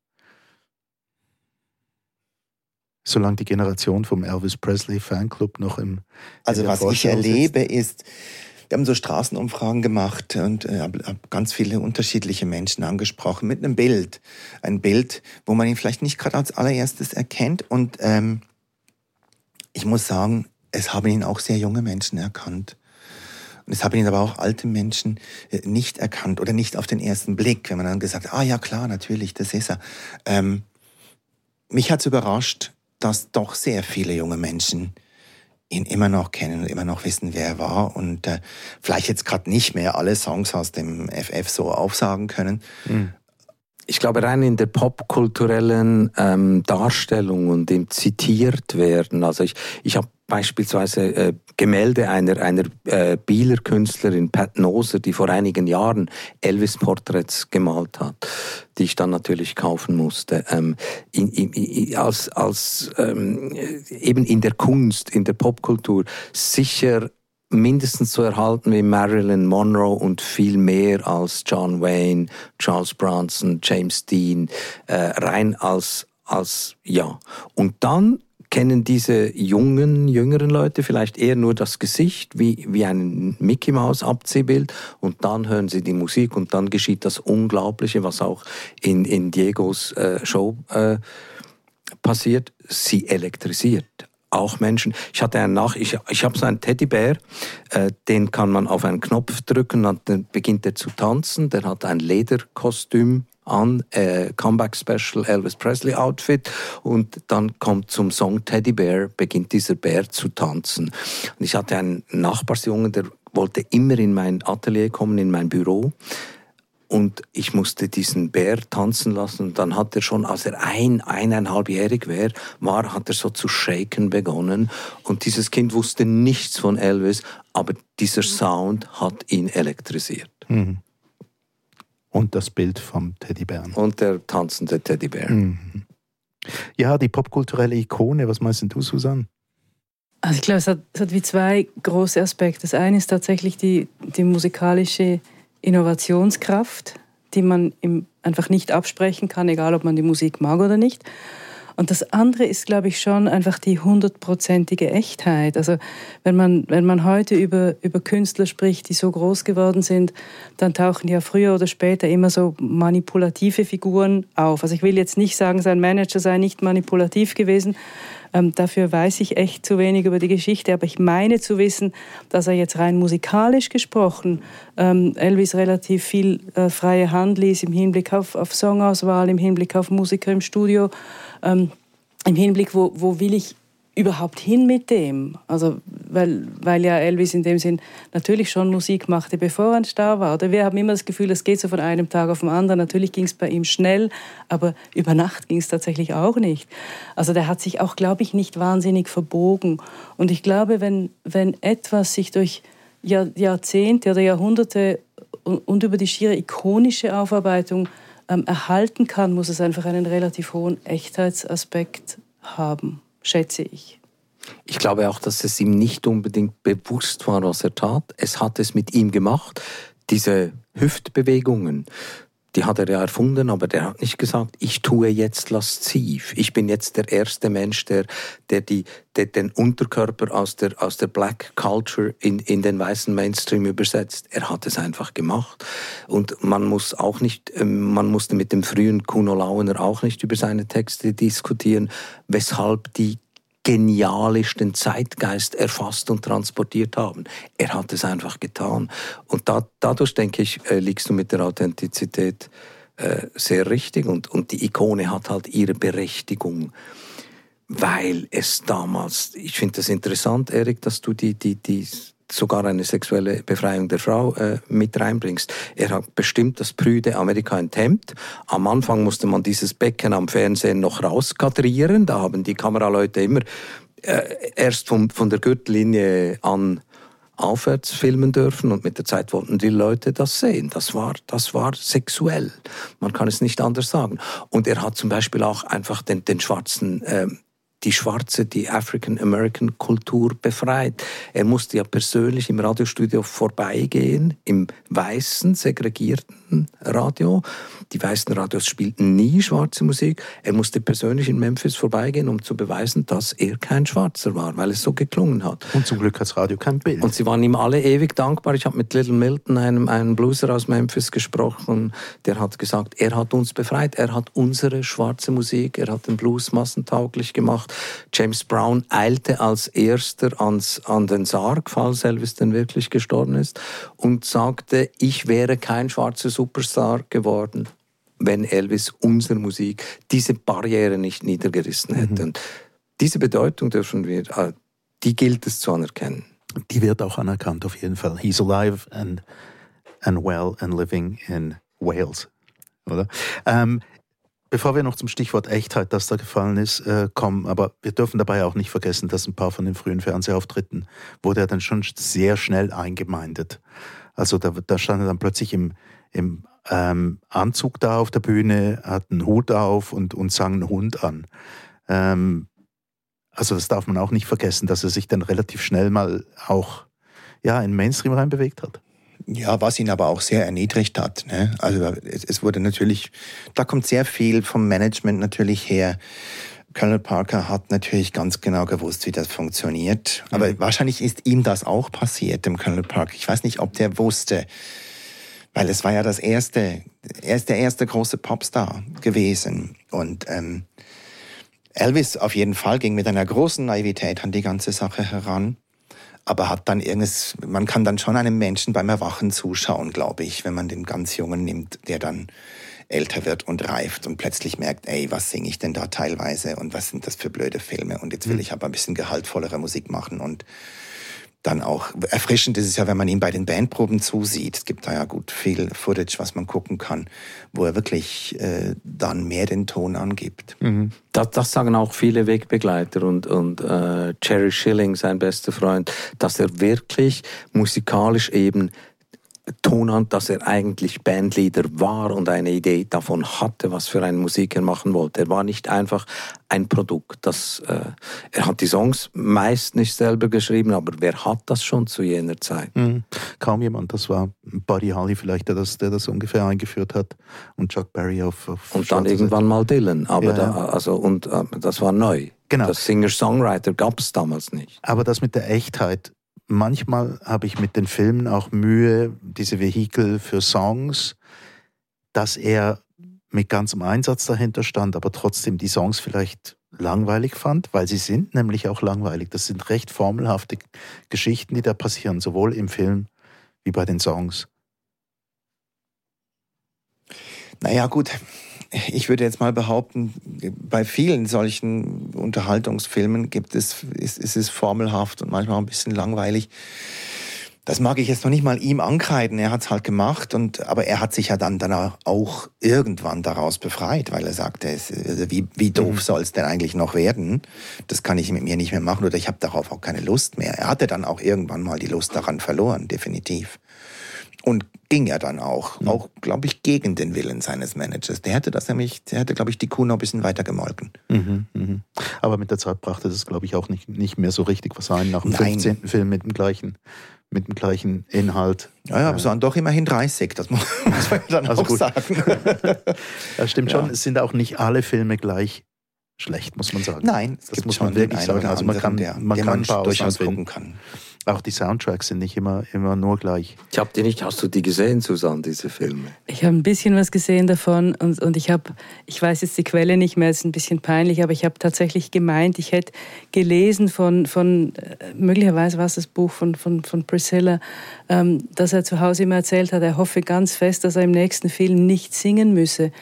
Solange die Generation vom Elvis Presley Fanclub noch
Also was ich erlebe ist, wir haben so Straßenumfragen gemacht und habe ganz viele unterschiedliche Menschen angesprochen mit einem Bild. Ein Bild, wo man ihn vielleicht nicht gerade als allererstes erkennt und ich muss sagen, es haben ihn auch sehr junge Menschen erkannt. Und es haben ihn aber auch alte Menschen nicht erkannt oder nicht auf den ersten Blick, wenn man dann gesagt hat, ja klar, natürlich, das ist er. Mich hat es überrascht, dass doch sehr viele junge Menschen ihn immer noch kennen und immer noch wissen, wer er war und vielleicht jetzt gerade nicht mehr alle Songs aus dem FF so aufsagen können.
Ich glaube, rein in der popkulturellen Darstellung und im zitiert werden. Also ich habe beispielsweise Gemälde einer Bieler Künstlerin, Pat Noser, die vor einigen Jahren Elvis-Porträts gemalt hat, die ich dann natürlich kaufen musste. Eben in der Kunst, in der Popkultur sicher mindestens so erhalten wie Marilyn Monroe und viel mehr als John Wayne, Charles Bronson, James Dean, rein als ja. Und dann kennen diese jüngeren Leute vielleicht eher nur das Gesicht wie ein Mickey Mouse Abziehbild und dann hören sie die Musik und dann geschieht das Unglaubliche, was auch in Diegos Show passiert, sie elektrisiert. Auch Menschen. Ich habe so einen Teddybär, den kann man auf einen Knopf drücken und dann beginnt er zu tanzen. Der hat ein Lederkostüm an, Comeback Special Elvis Presley Outfit und dann kommt zum Song Teddybär, beginnt dieser Bär zu tanzen. Und ich hatte einen Nachbarsjungen, der wollte immer in mein Atelier kommen, in mein Büro. Und ich musste diesen Bär tanzen lassen. Und dann hat er schon, als er eineinhalbjährig war, hat er so zu shaken begonnen. Und dieses Kind wusste nichts von Elvis, aber dieser Sound hat ihn elektrisiert.
Mhm. Und das Bild vom Teddybären.
Und der tanzende Teddybär.
Mhm. Ja, die popkulturelle Ikone, was meinst du, Susanne?
Also ich glaube, es hat wie zwei große Aspekte. Das eine ist tatsächlich die musikalische Innovationskraft, die man ihm einfach nicht absprechen kann, egal ob man die Musik mag oder nicht. Und das andere ist, glaube ich, schon einfach die 100%ige Echtheit. Also wenn man heute über Künstler spricht, die so groß geworden sind, dann tauchen ja früher oder später immer so manipulative Figuren auf. Also ich will jetzt nicht sagen, sein Manager sei nicht manipulativ gewesen. Dafür weiß ich echt zu wenig über die Geschichte, aber ich meine zu wissen, dass er jetzt rein musikalisch gesprochen Elvis relativ viel freie Hand ließ im Hinblick auf Songauswahl, im Hinblick auf Musiker im Studio, im Hinblick, wo will ich überhaupt hin mit dem? Also, weil ja Elvis in dem Sinn natürlich schon Musik machte, bevor er ein Star war. Oder wir haben immer das Gefühl, es geht so von einem Tag auf den anderen. Natürlich ging es bei ihm schnell, aber über Nacht ging es tatsächlich auch nicht. Also der hat sich auch, glaube ich, nicht wahnsinnig verbogen. Und ich glaube, wenn etwas sich durch Jahrzehnte oder Jahrhunderte und über die schiere ikonische Aufarbeitung erhalten kann, muss es einfach einen relativ hohen Echtheitsaspekt haben, schätze ich.
Ich glaube auch, dass es ihm nicht unbedingt bewusst war, was er tat. Es hat es mit ihm gemacht. Diese Hüftbewegungen, die hat er ja erfunden, aber der hat nicht gesagt, ich tue jetzt lasziv. Ich bin jetzt der erste Mensch, der den Unterkörper aus der Black Culture in den weißen Mainstream übersetzt. Er hat es einfach gemacht. Und man musste mit dem frühen Kuno Launer auch nicht über seine Texte diskutieren, weshalb die genialisch den Zeitgeist erfasst und transportiert haben. Er hat es einfach getan. Und dadurch, denke ich, liegst du mit der Authentizität sehr richtig. Und die Ikone hat halt ihre Berechtigung, weil es damals, ich finde das interessant, Erik, dass du die sogar eine sexuelle Befreiung der Frau mit reinbringst. Er hat bestimmt das prüde Amerika enthemmt. Am Anfang musste man dieses Becken am Fernsehen noch rauskadrieren. Da haben die Kameraleute immer erst von der Gürtellinie an aufwärts filmen dürfen und mit der Zeit wollten die Leute das sehen. Das war sexuell. Man kann es nicht anders sagen. Und er hat zum Beispiel auch einfach den Schwarzen die African-American-Kultur befreit. Er musste ja persönlich im Radiostudio vorbeigehen, im weißen, segregierten Radio. Die weißen Radios spielten nie schwarze Musik. Er musste persönlich in Memphis vorbeigehen, um zu beweisen, dass er kein Schwarzer war, weil es so geklungen hat.
Und zum Glück hat das Radio kein Bild.
Und sie waren ihm alle ewig dankbar. Ich habe mit Little Milton, einem Blueser aus Memphis, gesprochen. Der hat gesagt, er hat uns befreit. Er hat unsere schwarze Musik, er hat den Blues massentauglich gemacht. James Brown eilte als erster an den Sarg, falls Elvis denn wirklich gestorben ist, und sagte, ich wäre kein schwarzer Superstar geworden, wenn Elvis unsere Musik, diese Barriere nicht niedergerissen hätte. Und diese Bedeutung die gilt es zu anerkennen.
Die wird auch anerkannt, auf jeden Fall. He's alive and well and living in Wales, oder? Bevor wir noch zum Stichwort Echtheit, das da gefallen ist, kommen, aber wir dürfen dabei auch nicht vergessen, dass ein paar von den frühen Fernsehauftritten wurde er dann schon sehr schnell eingemeindet. Also da stand er dann plötzlich im Anzug da auf der Bühne, hat einen Hut auf und sang einen Hund an. Also das darf man auch nicht vergessen, dass er sich dann relativ schnell mal auch in den Mainstream reinbewegt hat.
Ja, was ihn aber auch sehr erniedrigt hat. Ne? Also es wurde natürlich, da kommt sehr viel vom Management natürlich her. Colonel Parker hat natürlich ganz genau gewusst, wie das funktioniert. Aber wahrscheinlich ist ihm das auch passiert, dem Colonel Parker. Ich weiß nicht, ob der wusste, weil es war ja der erste große Popstar gewesen. Und Elvis auf jeden Fall ging mit einer großen Naivität an die ganze Sache heran. Aber hat dann man kann dann schon einem Menschen beim Erwachen zuschauen, glaube ich, wenn man den ganz Jungen nimmt, der dann älter wird und reift und plötzlich merkt, ey, was singe ich denn da teilweise und was sind das für blöde Filme und jetzt will ich aber ein bisschen gehaltvollere Musik machen und dann auch erfrischend ist es ja, wenn man ihm bei den Bandproben zusieht. Es gibt da ja gut viel Footage, was man gucken kann, wo er wirklich dann mehr den Ton angibt.
Das sagen auch viele Wegbegleiter und Jerry Schilling, sein bester Freund, dass er wirklich musikalisch eben Ton, dass er eigentlich Bandleader war und eine Idee davon hatte, was für eine Musik er machen wollte. Er war nicht einfach ein Produkt. Er hat die Songs meist nicht selber geschrieben, aber wer hat das schon zu jener Zeit?
Kaum jemand. Das war Buddy Holly vielleicht, der das ungefähr eingeführt hat und Chuck Berry auf
und dann irgendwann mal Dylan. Aber das war neu.
Genau.
Das Singer-Songwriter gab es damals nicht.
Aber das mit der Echtheit, manchmal habe ich mit den Filmen auch Mühe, diese Vehikel für Songs, dass er mit ganzem Einsatz dahinter stand, aber trotzdem die Songs vielleicht langweilig fand, weil sie sind nämlich auch langweilig. Das sind recht formelhafte Geschichten, die da passieren, sowohl im Film wie bei den Songs.
Naja, gut. Ich würde jetzt mal behaupten, bei vielen solchen Unterhaltungsfilmen ist es formelhaft und manchmal auch ein bisschen langweilig. Das mag ich jetzt noch nicht mal ihm ankreiden. Er hat es halt gemacht, aber er hat sich ja dann auch irgendwann daraus befreit, weil er sagte, wie doof soll es denn eigentlich noch werden? Das kann ich mit mir nicht mehr machen oder ich habe darauf auch keine Lust mehr. Er hatte dann auch irgendwann mal die Lust daran verloren, definitiv. Und ging ja dann auch glaube ich, gegen den Willen seines Managers. Der hätte, glaube ich, die Kuh noch ein bisschen weiter gemolken.
Aber mit der Zeit brachte das, glaube ich, auch nicht mehr so richtig was ein. Nach dem 15. Film mit dem gleichen Inhalt.
Ja, aber es waren doch immerhin 30, das muss man dann also auch gut sagen.
Das stimmt schon, es sind auch nicht alle Filme gleich schlecht, muss man sagen.
Nein,
das muss man wirklich sagen. Also man kann
durchaus gucken kann.
Auch die Soundtracks sind nicht immer nur gleich.
Hast du die gesehen, Susanne, diese Filme?
Ich habe ein bisschen was gesehen davon und ich weiß jetzt die Quelle nicht mehr, es ist ein bisschen peinlich, aber ich habe tatsächlich gemeint, ich hätte gelesen von möglicherweise war es das Buch von Priscilla, dass er zu Hause immer erzählt hat, er hoffe ganz fest, dass er im nächsten Film nicht singen müsse.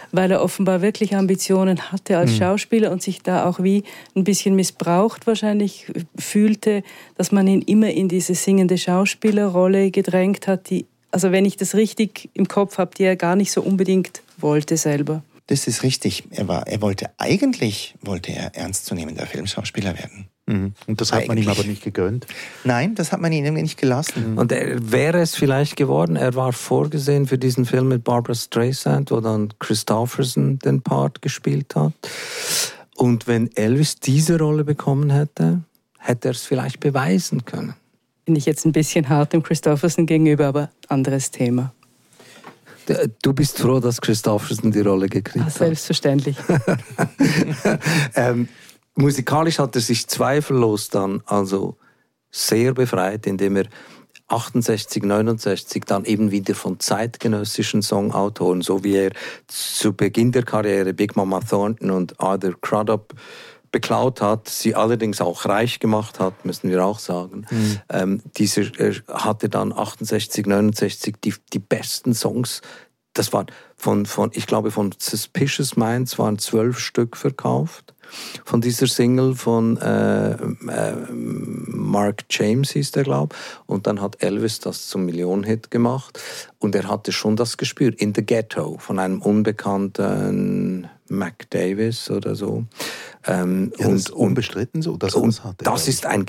weil er offenbar wirklich Ambitionen hatte als Schauspieler und sich da auch wie ein bisschen missbraucht wahrscheinlich fühlte, dass man ihn immer in diese singende Schauspielerrolle gedrängt hat, die, also wenn ich das richtig im Kopf habe, die er gar nicht so unbedingt wollte selber.
Das ist richtig. Er wollte ernstzunehmender Filmschauspieler werden.
Und das hat man ihm aber nicht gegönnt?
Nein, das hat man ihm irgendwie nicht gelassen.
Und wäre es vielleicht geworden, er war vorgesehen für diesen Film mit Barbra Streisand, wo dann Kristofferson den Part gespielt hat. Und wenn Elvis diese Rolle bekommen hätte, hätte er es vielleicht beweisen können.
Finde ich jetzt ein bisschen hart dem Kristofferson gegenüber, aber anderes Thema.
Du bist froh, dass Kristofferson die Rolle gekriegt hat?
Selbstverständlich.
Musikalisch hat er sich zweifellos dann also sehr befreit, indem er 68, 69 dann eben wieder von zeitgenössischen Songautoren, so wie er zu Beginn der Karriere Big Mama Thornton und Arthur Crudup beklaut hat, sie allerdings auch reich gemacht hat, müssen wir auch sagen. Dieser hatte dann 68, 69 die besten Songs. Das war ich glaube, von Suspicious Minds waren 12 Stück verkauft. Von dieser Single von Mark James hieß der, glaube ich. Und dann hat Elvis das zum Millionenhit gemacht. Und er hatte schon das Gespür. In the Ghetto von einem unbekannten Mac Davis oder so.
Das ist unbestritten so, dass
und das ist ein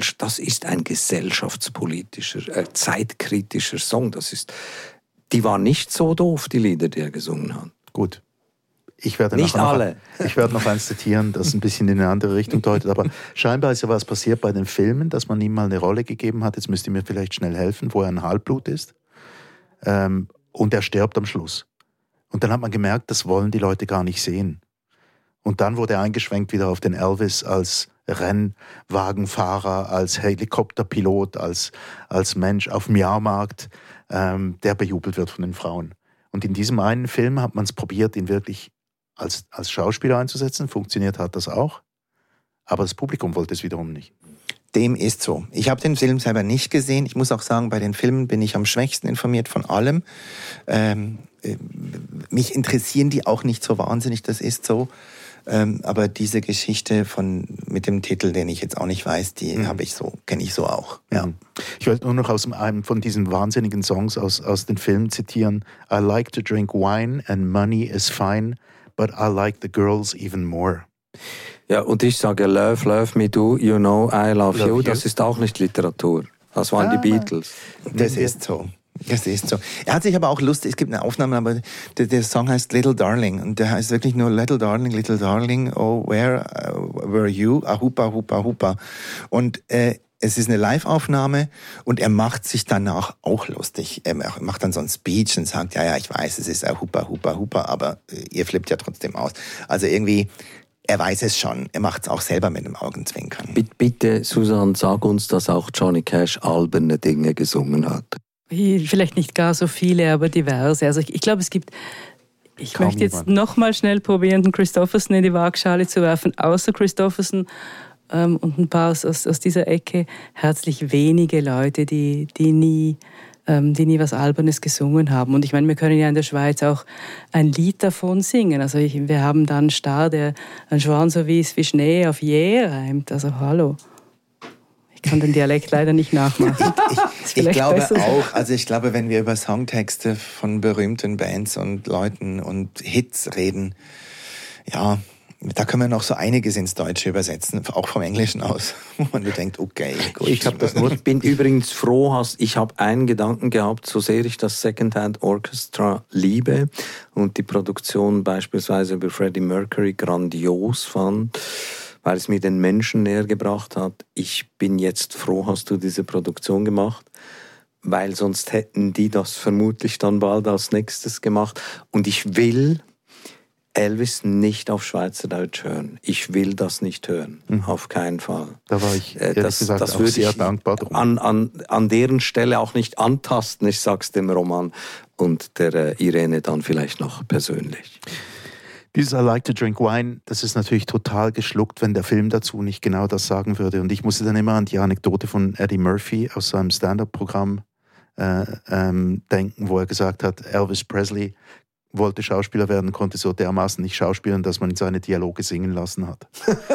gesellschaftspolitischer, zeitkritischer Song. Die waren nicht so doof, die Lieder, die er gesungen hat.
Gut. Ich werde
nicht alle.
Ich werde noch eins zitieren, das ein bisschen in eine andere Richtung deutet. Aber scheinbar ist ja was passiert bei den Filmen, dass man ihm mal eine Rolle gegeben hat. Jetzt müsst ihr mir vielleicht schnell helfen, wo er ein Halbblut ist. Und er stirbt am Schluss. Und dann hat man gemerkt, das wollen die Leute gar nicht sehen. Und dann wurde er eingeschwenkt wieder auf den Elvis als Rennwagenfahrer, als Helikopterpilot, als Mensch auf dem Jahrmarkt, der bejubelt wird von den Frauen. Und in diesem einen Film hat man es probiert, ihn wirklich als Schauspieler einzusetzen. Funktioniert hat das auch. Aber das Publikum wollte es wiederum nicht.
Dem ist so. Ich habe den Film selber nicht gesehen. Ich muss auch sagen, bei den Filmen bin ich am schwächsten informiert von allem. Mich interessieren die auch nicht so wahnsinnig, das ist so. Aber diese Geschichte mit dem Titel, den ich jetzt auch nicht weiß, die kenne ich so auch. Ja.
Ich wollte nur noch aus einem von diesen wahnsinnigen Songs aus den Filmen zitieren. I like to drink wine and money is fine, but I like the girls even more.
Ja, und ich sage Love, love me do, you know I love you. Das ist auch nicht Literatur. Das waren die Beatles.
Das ist so. Das ist so. Er hat sich aber auch lustig, es gibt eine Aufnahme, aber der Song heißt Little Darling und der heißt wirklich nur Little Darling, oh, where were you? Ahupa, hupa, hupa. Und es ist eine Live-Aufnahme und er macht sich danach auch lustig. Er macht dann so einen Speech und sagt, ja, ich weiß, es ist Ahupa, hupa, hupa, aber ihr flippt ja trotzdem aus. Also irgendwie, er weiß es schon. Er macht es auch selber mit dem Augenzwinkern.
Bitte, Susanne, sag uns, dass auch Johnny Cash alberne Dinge gesungen hat.
Vielleicht nicht gar so viele, aber diverse. Also ich glaube, es gibt... Ich möchte jetzt noch mal schnell probieren, den Kristofferson in die Waagschale zu werfen. Außer Kristofferson und ein paar aus dieser Ecke herzlich wenige Leute, die nie was Albernes gesungen haben. Und ich meine, wir können ja in der Schweiz auch ein Lied davon singen. Also wir haben da einen Star, der ein Schwan so wie Schnee auf je reimt. Also hallo. Ich kann den Dialekt leider nicht nachmachen.
Ich glaube auch, also ich glaube, wenn wir über Songtexte von berühmten Bands und Leuten und Hits reden, ja, da können wir noch so einiges ins Deutsche übersetzen, auch vom Englischen aus. Wo man denkt, okay, gut.
Ich bin übrigens froh, ich habe einen Gedanken gehabt, so sehr ich das Secondhand Orchestra liebe und die Produktion beispielsweise über Freddie Mercury grandios fand, weil es mir den Menschen näher gebracht hat. Ich bin jetzt froh, hast du diese Produktion gemacht, weil sonst hätten die das vermutlich dann bald als nächstes gemacht. Und ich will Elvis nicht auf Schweizerdeutsch hören. Ich will das nicht hören, auf keinen Fall.
Da war ich ehrlich gesagt auch sehr dankbar drum.
An deren Stelle auch nicht antasten, ich sag's dem Roman und der Irene dann vielleicht noch persönlich.
Dieses I like to drink wine, das ist natürlich total geschluckt, wenn der Film dazu nicht genau das sagen würde. Und ich musste dann immer an die Anekdote von Eddie Murphy aus seinem Stand-up-Programm denken, wo er gesagt hat, Elvis Presley wollte Schauspieler werden, konnte so dermaßen nicht schauspielen, dass man seine Dialoge singen lassen hat.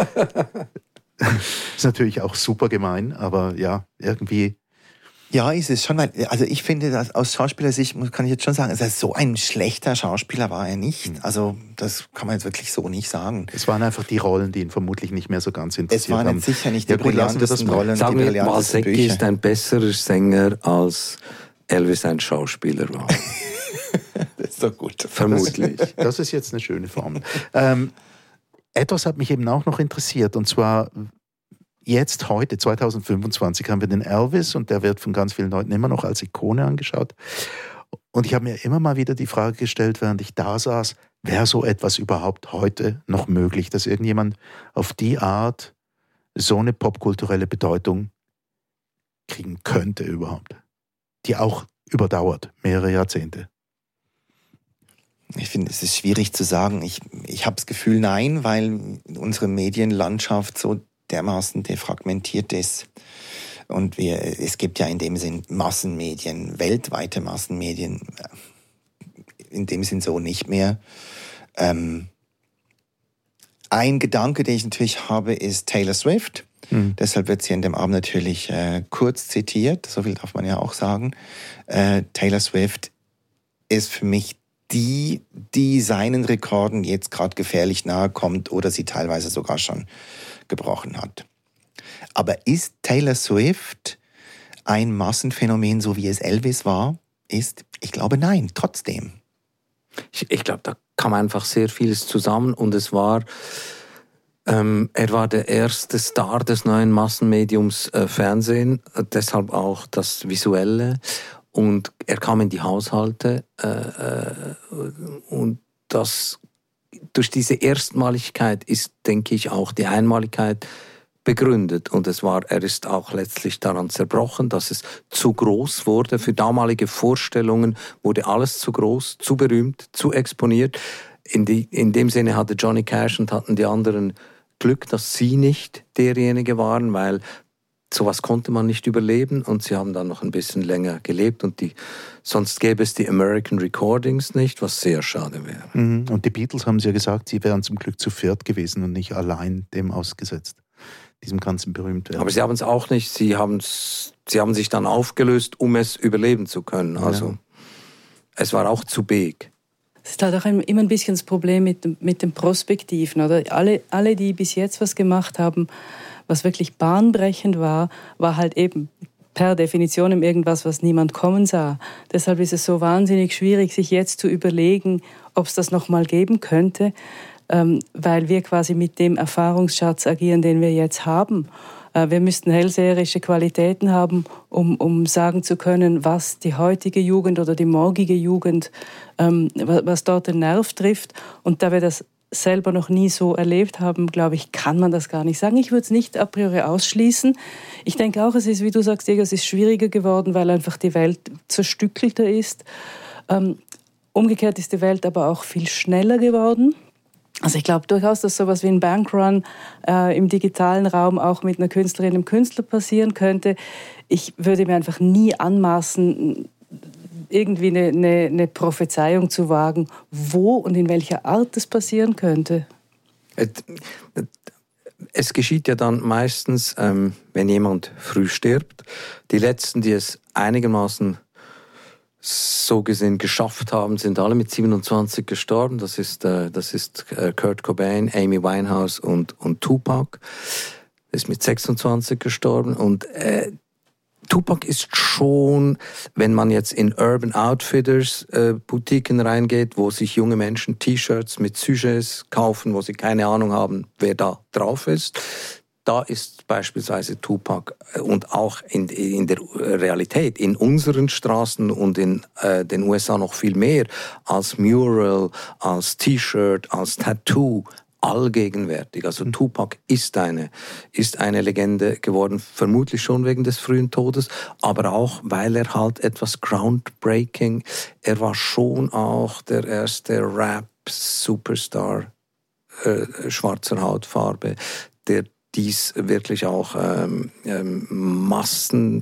Ist natürlich auch super gemein, aber ja, irgendwie.
Ja, ist es schon, weil, also ich finde, dass aus Schauspielersicht kann ich jetzt schon sagen, also so ein schlechter Schauspieler war er nicht. Also das kann man jetzt wirklich so nicht sagen.
Es waren einfach die Rollen, die ihn vermutlich nicht mehr so ganz interessiert haben.
Es waren jetzt sicher nicht die
gut,
brillantesten Rollen,
Sagen
die
wir,
brillantesten
Walsecki
Bücher.
ist ein besserer Sänger, als Elvis ein Schauspieler war.
Das ist doch gut.
Vermutlich.
Das ist jetzt eine schöne Formel. Etwas hat mich eben auch noch interessiert, und zwar jetzt, heute, 2025, haben wir den Elvis und der wird von ganz vielen Leuten immer noch als Ikone angeschaut. Und ich habe mir immer mal wieder die Frage gestellt, während ich da saß, wäre so etwas überhaupt heute noch möglich, dass irgendjemand auf die Art so eine popkulturelle Bedeutung kriegen könnte überhaupt, die auch überdauert, mehrere Jahrzehnte.
Ich finde, es ist schwierig zu sagen. Ich habe das Gefühl, nein, weil unsere Medienlandschaft so dermaßen defragmentiert ist. Und es gibt ja in dem Sinn Massenmedien, weltweite Massenmedien, in dem Sinn so nicht mehr. Ein Gedanke, den ich natürlich habe, ist Taylor Swift. Deshalb wird sie in dem Abend natürlich kurz zitiert, so viel darf man ja auch sagen. Taylor Swift ist für mich die seinen Rekorden jetzt gerade gefährlich nahe kommt oder sie teilweise sogar schon gebrochen hat. Aber ist Taylor Swift ein Massenphänomen, so wie es Elvis war? Ich glaube nein, trotzdem.
Ich glaube, da kam einfach sehr vieles zusammen und er war der erste Star des neuen Massenmediums Fernsehen, deshalb auch das Visuelle, und er kam in die Haushalte und das durch diese Erstmaligkeit ist, denke ich, auch die Einmaligkeit begründet. Und er ist auch letztlich daran zerbrochen, dass es zu groß wurde. Für damalige Vorstellungen wurde alles zu groß, zu berühmt, zu exponiert. In dem Sinne hatte Johnny Cash und hatten die anderen Glück, dass sie nicht derjenige waren, weil sowas konnte man nicht überleben und sie haben dann noch ein bisschen länger gelebt und sonst gäbe es die American Recordings nicht, was sehr schade wäre.
Und die Beatles haben ja gesagt, sie wären zum Glück zu viert gewesen und nicht allein dem ausgesetzt, diesem ganzen Berühmtwerden.
Aber sie haben es auch nicht, sie haben sich dann aufgelöst, um es überleben zu können. Also es war auch zu big.
Es ist halt auch immer ein bisschen das Problem mit dem Prospektiven. Oder? Alle, die bis jetzt was gemacht haben, was wirklich bahnbrechend war halt eben per Definition irgendwas, was niemand kommen sah. Deshalb ist es so wahnsinnig schwierig, sich jetzt zu überlegen, ob es das noch mal geben könnte, weil wir quasi mit dem Erfahrungsschatz agieren, den wir jetzt haben. Wir müssten hellseherische Qualitäten haben, um sagen zu können, was die heutige Jugend oder die morgige Jugend, was dort den Nerv trifft. Und da wir das selber noch nie so erlebt haben, glaube ich, kann man das gar nicht sagen. Ich würde es nicht a priori ausschließen. Ich denke auch, es ist, wie du sagst, Diego, es ist schwieriger geworden, weil einfach die Welt zerstückelter ist. Umgekehrt ist die Welt aber auch viel schneller geworden. Also ich glaube durchaus, dass sowas wie ein Bankrun im digitalen Raum auch mit einer Künstlerin, einem Künstler passieren könnte. Ich würde mir einfach nie anmaßen, irgendwie eine Prophezeiung zu wagen, wo und in welcher Art das passieren könnte.
Es geschieht ja dann meistens, wenn jemand früh stirbt. Die Letzten, die es einigermaßen so gesehen geschafft haben, sind alle mit 27 gestorben. Das ist Kurt Cobain, Amy Winehouse und Tupac. Ist mit 26 gestorben und Tupac ist schon, wenn man jetzt in Urban Outfitters Boutiquen reingeht, wo sich junge Menschen T-Shirts mit Sujets kaufen, wo sie keine Ahnung haben, wer da drauf ist. Da ist beispielsweise Tupac und auch in der Realität, in unseren Straßen und in den USA noch viel mehr als Mural, als T-Shirt, als Tattoo, allgegenwärtig. Also Tupac ist eine Legende geworden, vermutlich schon wegen des frühen Todes, aber auch, weil er halt etwas groundbreaking, er war schon auch der erste Rap-Superstar schwarzer Hautfarbe, der dies wirklich auch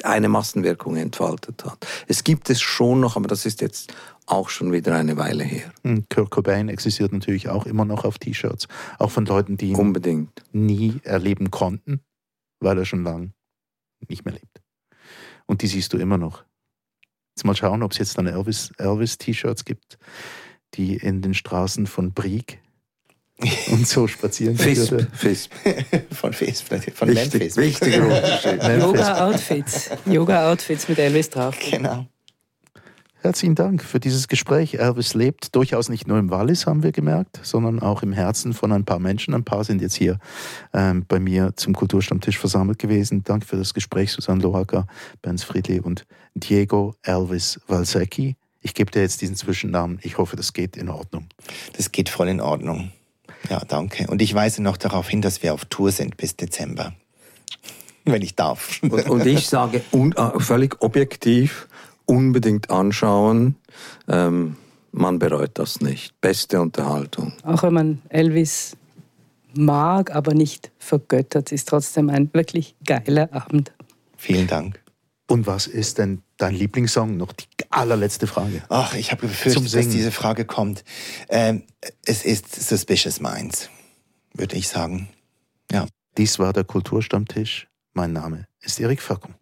eine Massenwirkung entfaltet hat. Es gibt es schon noch, aber das ist jetzt auch schon wieder eine Weile her.
Kurt Cobain existiert natürlich auch immer noch auf T-Shirts, auch von Leuten, die ihn
Unbedingt
nie erleben konnten, weil er schon lange nicht mehr lebt. Und die siehst du immer noch. Jetzt mal schauen, ob es jetzt dann Elvis-T-Shirts gibt, die in den Straßen von Brieg und so spazieren.
Fisp.
Von Memphis.
Wichtiger Unterschied.
Yoga-Outfits mit Elvis drauf.
Genau.
Herzlichen Dank für dieses Gespräch. Elvis lebt durchaus nicht nur im Wallis, haben wir gemerkt, sondern auch im Herzen von ein paar Menschen. Ein paar sind jetzt hier bei mir zum Kulturstammtisch versammelt gewesen. Danke für das Gespräch, Susanne Loacker, Benz Friedli und Diego Elvis Valsecchi. Ich gebe dir jetzt diesen Zwischennamen. Ich hoffe, das geht in Ordnung.
Das geht voll in Ordnung. Ja, danke. Und ich weise noch darauf hin, dass wir auf Tour sind bis Dezember. Wenn ich darf.
Und ich sage völlig objektiv, unbedingt anschauen. Man bereut das nicht. Beste Unterhaltung.
Auch wenn man Elvis mag, aber nicht vergöttert, ist trotzdem ein wirklich geiler Abend.
Vielen Dank.
Und was ist denn dein Lieblingssong? Noch die allerletzte Frage.
Ach, ich habe befürchtet, dass diese Frage kommt. Es ist Suspicious Minds, würde ich sagen. Ja.
Dies war der Kulturstammtisch. Mein Name ist Erik Fackung.